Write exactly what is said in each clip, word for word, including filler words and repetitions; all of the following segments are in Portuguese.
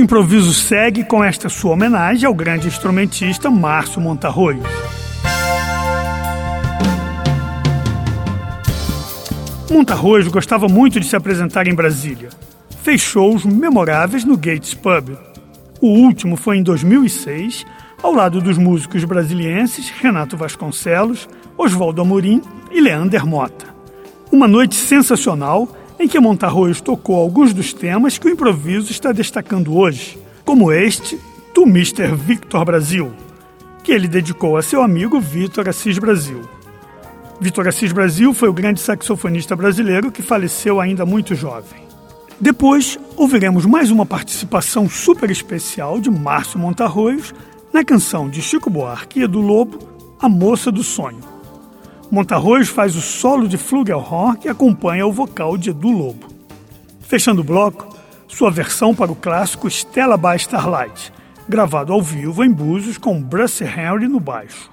improviso segue com esta sua homenagem ao grande instrumentista Márcio Montarroios. Montarroios gostava muito de se apresentar em Brasília. Fez shows memoráveis no Gates Pub. O último foi em dois mil e seis, ao lado dos músicos brasilienses Renato Vasconcelos, Oswaldo Amorim e Leander Mota. Uma noite sensacional em que Montarroios tocou alguns dos temas que o improviso está destacando hoje, como este do mister Victor Brasil, que ele dedicou a seu amigo Vitor Assis Brasil. Vitor Assis Brasil foi o grande saxofonista brasileiro que faleceu ainda muito jovem. Depois, ouviremos mais uma participação super especial de Márcio Montarroios na canção de Chico Buarque e Edu Lobo, A Moça do Sonho. Montarroios faz o solo de flugelhorn que acompanha o vocal de Edu Lobo. Fechando o bloco, sua versão para o clássico Stella by Starlight, gravado ao vivo em Búzios com Bruce Henry no baixo.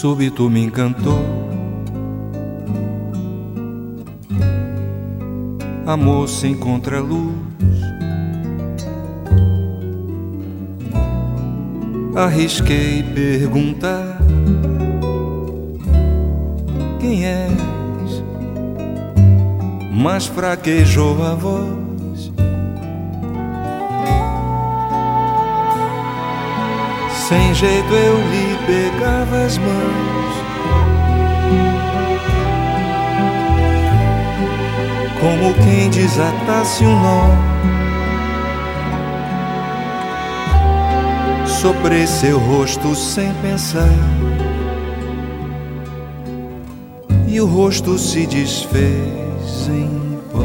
súbito me encantou. Amor sem contraluz, arrisquei perguntar: quem és? Mas fraquejou a voz. Sem jeito eu lhe pegava as mãos, como quem desatasse um nó. Soprei seu rosto sem pensar, e o rosto se desfez em pó.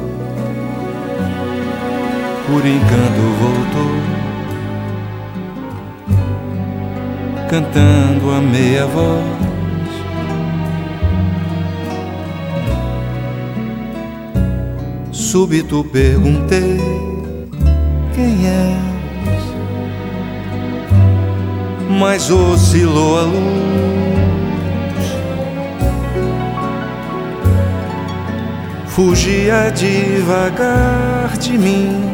Por encanto voltou, cantando a meia voz. Súbito perguntei: quem és? Mas oscilou a luz, fugia devagar de mim,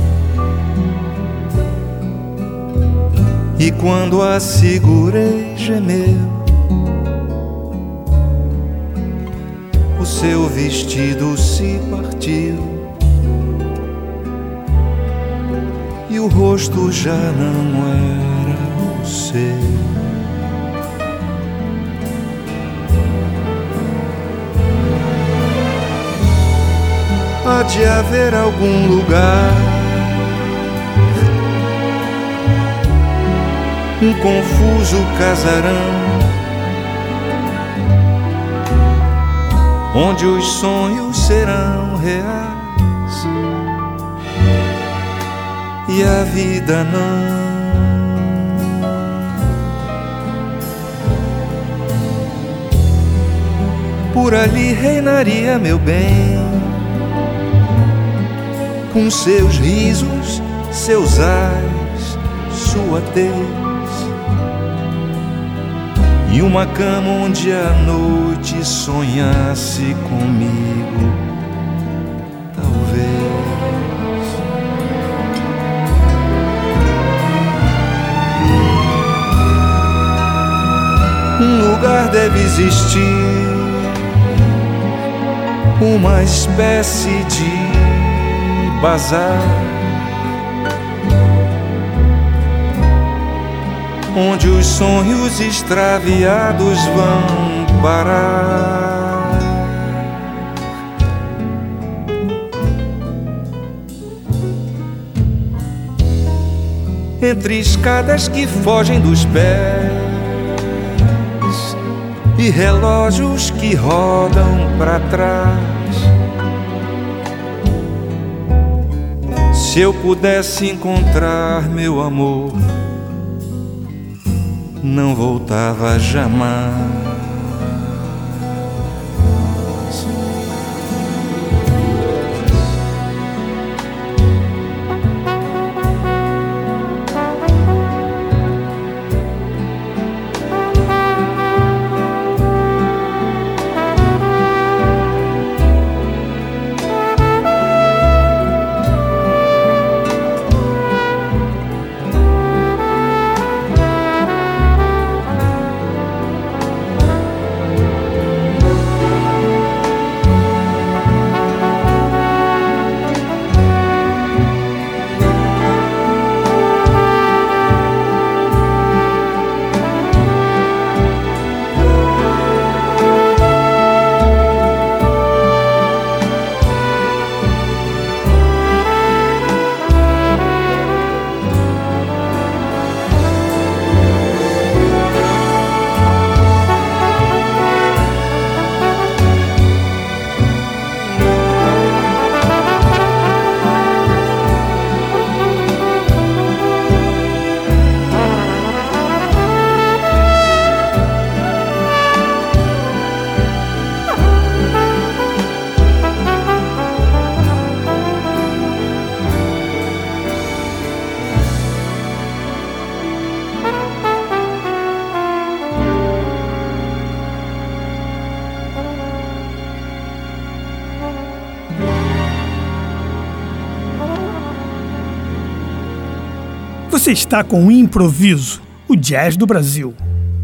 e quando a segurei gemeu. O seu vestido se partiu e o rosto já não era o seu. Há de haver algum lugar, um confuso casarão, onde os sonhos serão reais e a vida não. Por ali reinaria meu bem, com seus risos, seus ais, sua tez, e uma cama onde a noite sonhasse comigo, talvez. Um lugar deve existir, uma espécie de bazar, onde os sonhos extraviados vão parar. Entre escadas que fogem dos pés e relógios que rodam para trás. Se eu pudesse encontrar meu amor, não voltava jamais. Você está com o Improviso, o jazz do Brasil.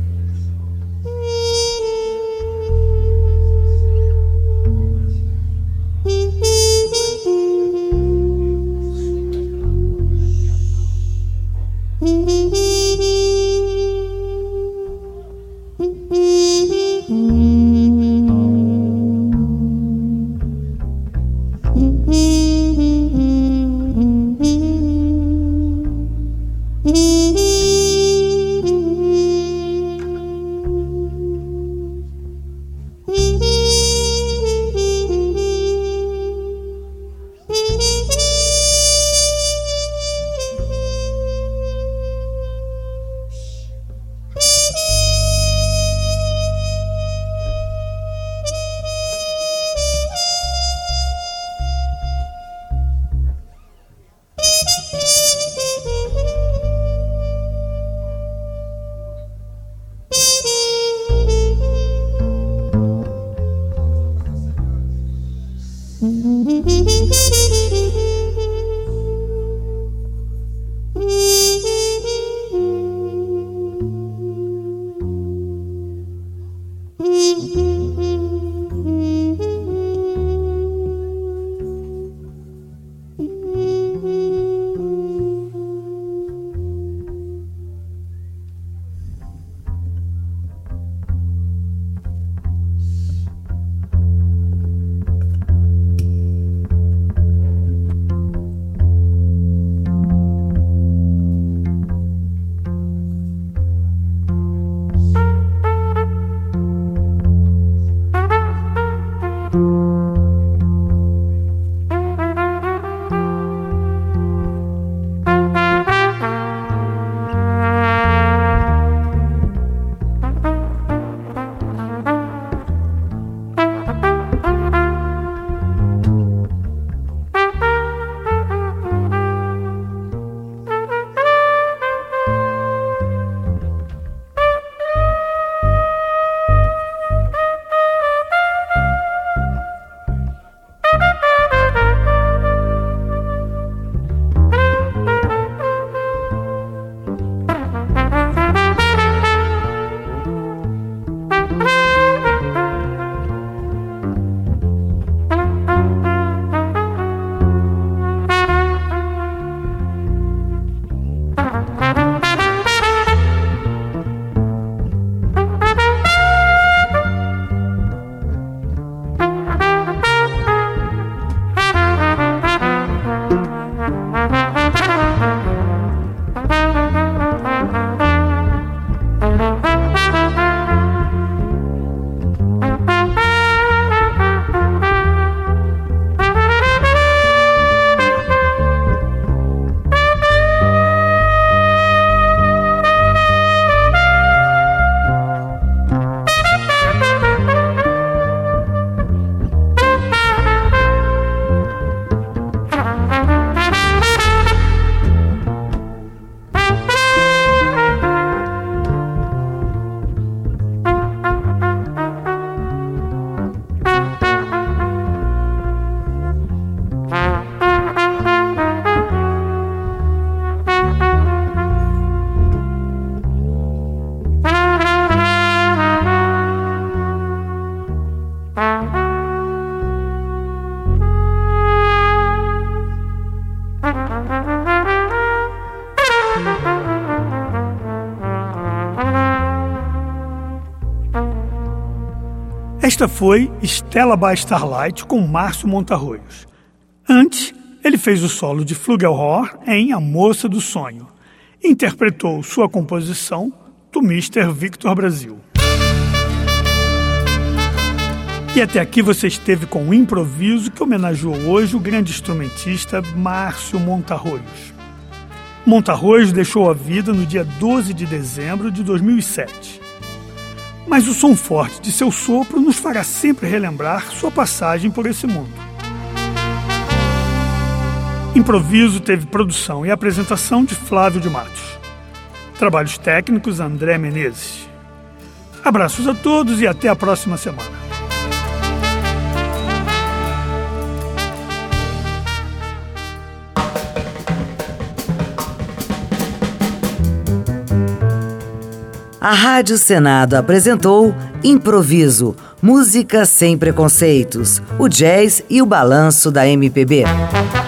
Esta foi Stella by Starlight com Márcio Montarroios. Antes, ele fez o solo de Flugelhorn em A Moça do Sonho. Interpretou sua composição do mister Victor Brasil. E até aqui você esteve com o Improviso, que homenageou hoje o grande instrumentista Márcio Montarroios. Montarroios deixou a vida no dia doze de dezembro de dois mil e sete. Mas o som forte de seu sopro nos fará sempre relembrar sua passagem por esse mundo. Improviso teve produção e apresentação de Flávio de Matos. Trabalhos técnicos André Menezes. Abraços a todos e até a próxima semana. A Rádio Senado apresentou Improviso, música sem preconceitos, o jazz e o balanço da M P B.